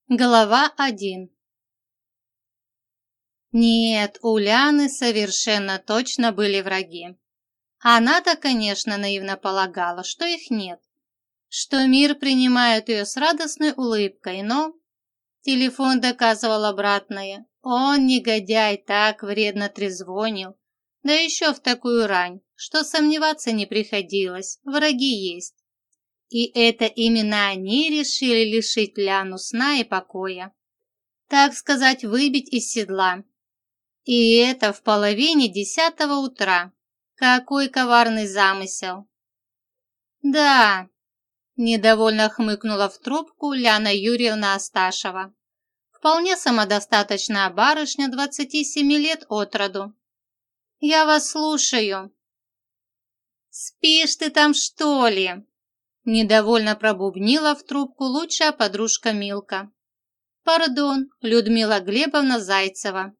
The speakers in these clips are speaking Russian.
Глава 1. Нет, у Ляны совершенно точно были враги. Она-то, конечно, наивно полагала, что их нет, что мир принимает ее с радостной улыбкой, но телефон доказывал обратное. Он, негодяй, так вредно трезвонил, да еще в такую рань, что сомневаться не приходилось, враги есть. И это именно они решили лишить Ляну сна и покоя. Так сказать, выбить из седла. И это в 9:30 утра. Какой коварный замысел. Да, недовольно хмыкнула в трубку Ляна Юрьевна Асташева. Вполне самодостаточная барышня 27 лет от роду. Я вас слушаю. Спишь ты там, что ли? Недовольно пробубнила в трубку лучшая подружка Милка. Пардон, Людмила Глебовна Зайцева.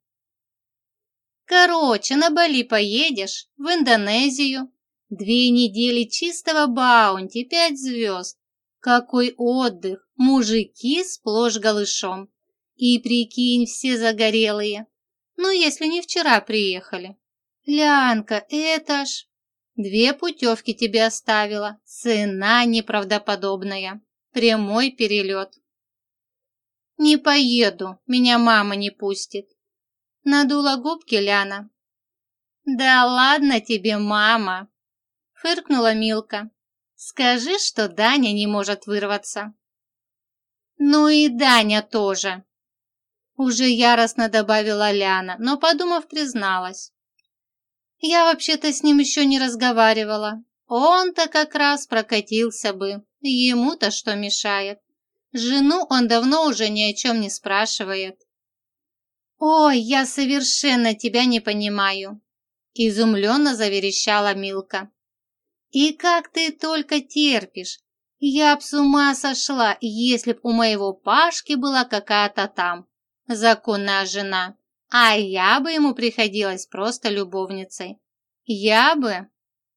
Короче, на Бали поедешь, в Индонезию. 2 недели чистого баунти, 5 звезд. Какой отдых, мужики сплошь голышом. И прикинь, все загорелые. Ну, если не вчера приехали. Лянка, это ж... 2 путевки тебе оставила, цена неправдоподобная. Прямой перелет. Не поеду, меня мама не пустит. Надула губки Ляна. Да ладно тебе, мама, фыркнула Милка. Скажи, что Даня не может вырваться. Ну и Даня тоже. Уже яростно добавила Ляна, но, подумав, призналась. Я вообще-то с ним еще не разговаривала. Он-то как раз прокатился бы. Ему-то что мешает? Жену он давно уже ни о чем не спрашивает. «Ой, я совершенно тебя не понимаю», – изумленно заверещала Милка. «И как ты только терпишь? Я б с ума сошла, если б у моего Пашки была какая-то там законная жена, а я бы ему приходилась просто любовницей. Я бы...»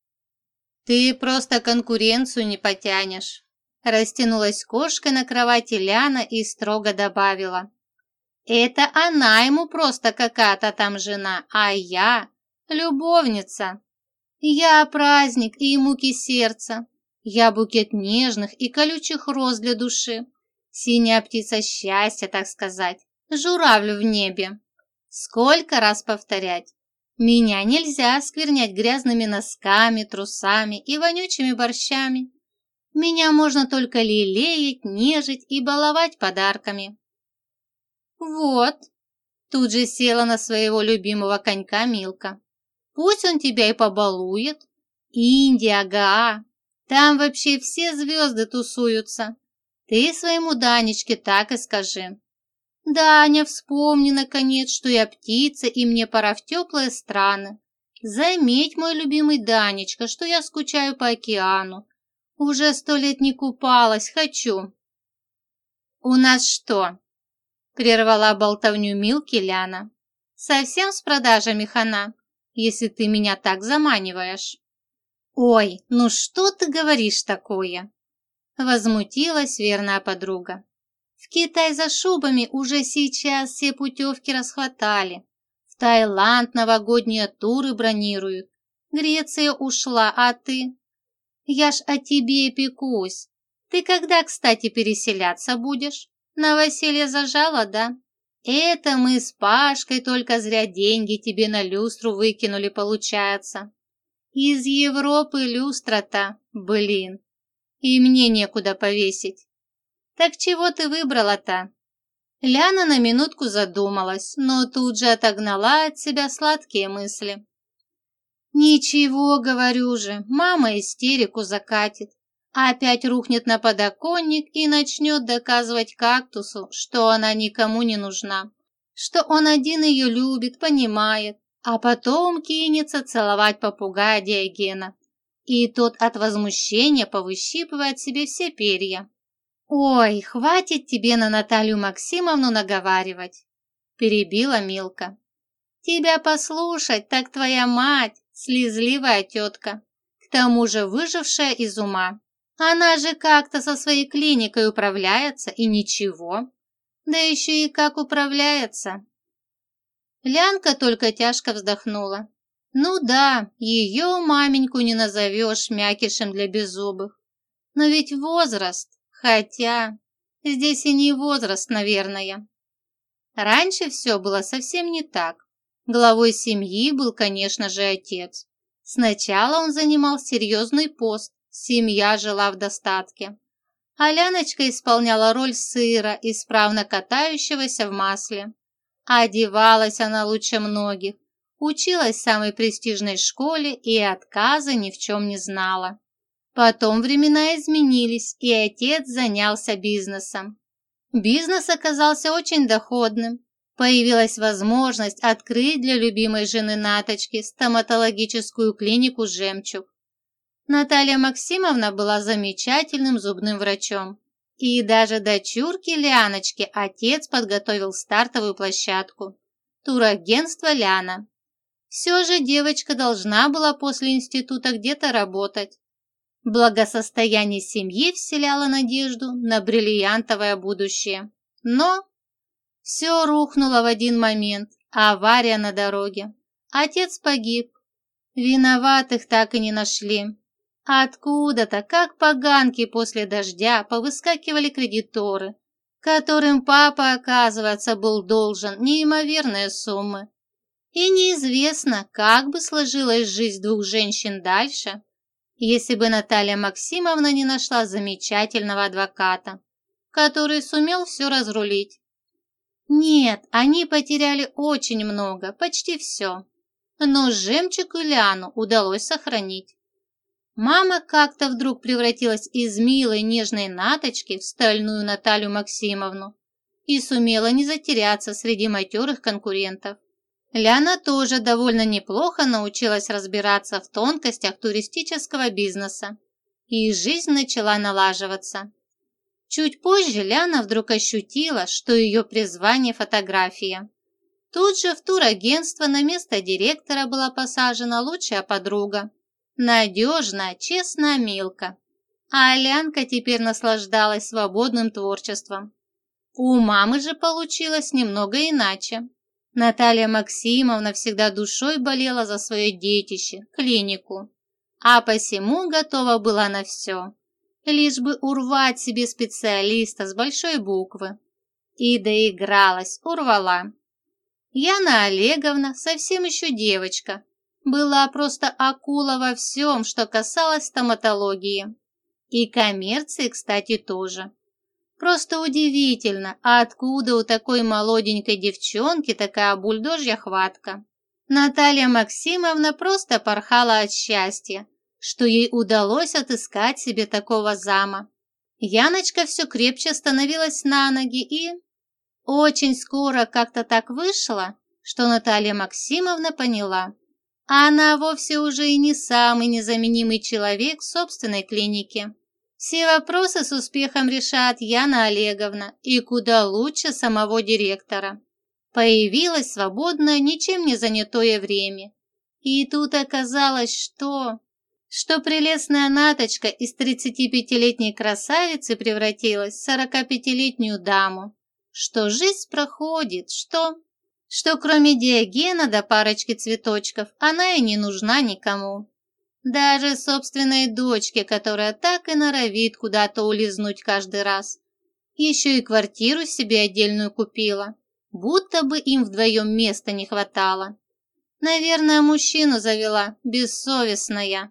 «Ты просто конкуренцию не потянешь», – растянулась кошкой на кровати Ляна и строго добавила. Это она ему просто какая-то там жена, а я любовница. Я праздник и муки сердца. Я букет нежных и колючих роз для души. Синяя птица счастья, так сказать. Журавль в небе. Сколько раз повторять? Меня нельзя осквернять грязными носками, трусами и вонючими борщами. Меня можно только лелеять, нежить и баловать подарками. «Вот», – тут же села на своего любимого конька Милка. «Пусть он тебя и побалует. Индия, Гаа, там вообще все звезды тусуются. Ты своему Данечке так и скажи. Даня, вспомни, наконец, что я птица, и мне пора в теплые страны. Заметь, мой любимый Данечка, что я скучаю по океану. Уже 100 лет не купалась, хочу». «У нас что?» Прервала болтовню Милки Ляна. «Совсем с продажами хана, если ты меня так заманиваешь». «Ой, ну что ты говоришь такое?» Возмутилась верная подруга. «В Китай за шубами уже сейчас все путевки расхватали. В Таиланд новогодние туры бронируют. Греция ушла, а ты? Я ж о тебе пекусь. Ты когда, кстати, переселяться будешь? На Василия зажала, да? Это мы с Пашкой только зря деньги тебе на люстру выкинули, получается. Из Европы люстра-то, блин. И мне некуда повесить. Так чего ты выбрала-то?» Ляна на минутку задумалась, но тут же отогнала от себя сладкие мысли. «Ничего, говорю же, мама истерику закатит. Опять рухнет на подоконник и начнет доказывать кактусу, что она никому не нужна, что он один ее любит, понимает, а потом кинется целовать попугая Диогена. И тот от возмущения повыщипывает себе все перья. «Ой, хватит тебе на Наталью Максимовну наговаривать», – перебила Милка. «Тебя послушать, так твоя мать, слезливая тетка, к тому же выжившая из ума. Она же как-то со своей клиникой управляется, и ничего. Да еще и как управляется. Лянка только тяжко вздохнула. Ну да, ее маменьку не назовешь мякишем для беззубых. Но ведь возраст, хотя здесь и не возраст, наверное. Раньше все было совсем не так. Главой семьи был, конечно же, отец. Сначала он занимал серьезный пост, семья жила в достатке. А Ляночка исполняла роль сыра, исправно катающегося в масле. Одевалась она лучше многих, училась в самой престижной школе и отказа ни в чем не знала. Потом времена изменились, и отец занялся бизнесом. Бизнес оказался очень доходным. Появилась возможность открыть для любимой жены Наточки стоматологическую клинику «Жемчуг». Наталья Максимовна была замечательным зубным врачом. И даже дочурке Ляночке отец подготовил стартовую площадку – турагентство «Ляна». Все же девочка должна была после института где-то работать. Благосостояние семьи вселяло надежду на бриллиантовое будущее. Но все рухнуло в один момент – авария на дороге. Отец погиб. Виноватых так и не нашли. Откуда-то, как поганки после дождя, повыскакивали кредиторы, которым папа, оказывается, был должен неимоверные суммы. И неизвестно, как бы сложилась жизнь двух женщин дальше, если бы Наталья Максимовна не нашла замечательного адвоката, который сумел все разрулить. Нет, они потеряли очень много, почти все. Но жемчуг и Ляну удалось сохранить. Мама как-то вдруг превратилась из милой нежной Наточки в стальную Наталью Максимовну и сумела не затеряться среди матерых конкурентов. Ляна тоже довольно неплохо научилась разбираться в тонкостях туристического бизнеса, и жизнь начала налаживаться. Чуть позже Ляна вдруг ощутила, что ее призвание – фотография. Тут же в турагентство на место директора была посажена лучшая подруга. Надежная, честная Милка. А Алянка теперь наслаждалась свободным творчеством. У мамы же получилось немного иначе. Наталья Максимовна всегда душой болела за свое детище, клинику, а посему готова была на все, лишь бы урвать себе специалиста с большой буквы. И доигралась, урвала. Яна Олеговна, совсем еще девочка, была просто акула во всем, что касалось стоматологии. И коммерции, кстати, тоже. Просто удивительно, откуда у такой молоденькой девчонки такая бульдожья хватка. Наталья Максимовна просто порхала от счастья, что ей удалось отыскать себе такого зама. Яночка все крепче становилась на ноги и... Очень скоро как-то так вышло, что Наталья Максимовна поняла. Она вовсе уже и не самый незаменимый человек в собственной клинике. Все вопросы с успехом решает Яна Олеговна и куда лучше самого директора. Появилось свободное, ничем не занятое время. И тут оказалось, что прелестная Наточка из 35-летней красавицы превратилась в 45-летнюю даму. Что жизнь проходит, что кроме Диогена да парочки цветочков она и не нужна никому. Даже собственной дочке, которая так и норовит куда-то улизнуть каждый раз. Еще и квартиру себе отдельную купила, будто бы им вдвоем места не хватало. Наверное, мужчину завела, бессовестная.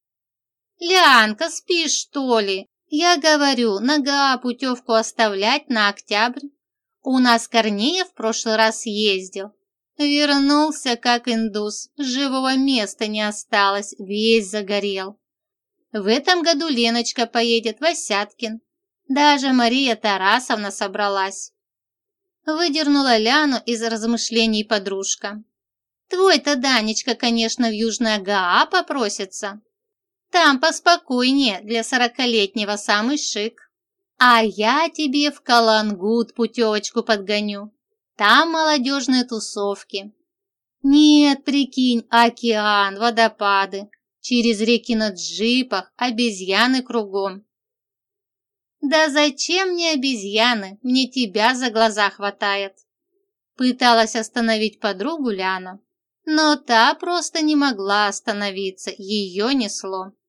«Лянка, спишь, что ли? Я говорю, нога путевку оставлять на октябрь. У нас Корнеев в прошлый раз ездил. Вернулся, как индус, живого места не осталось, весь загорел. В этом году Леночка поедет в Осяткин. Даже Мария Тарасовна собралась». Выдернула Ляну из размышлений подружка. «Твой-то Данечка, конечно, в Южное ГАА попросится. Там поспокойнее, для 40-летнего самый шик. А я тебе в Калангут путевочку подгоню. Там молодежные тусовки. Нет, прикинь, океан, водопады, через реки на джипах, обезьяны кругом. Да зачем мне обезьяны? Мне тебя за глаза хватает. Пыталась остановить подругу Ляна, но та просто не могла остановиться, ее несло.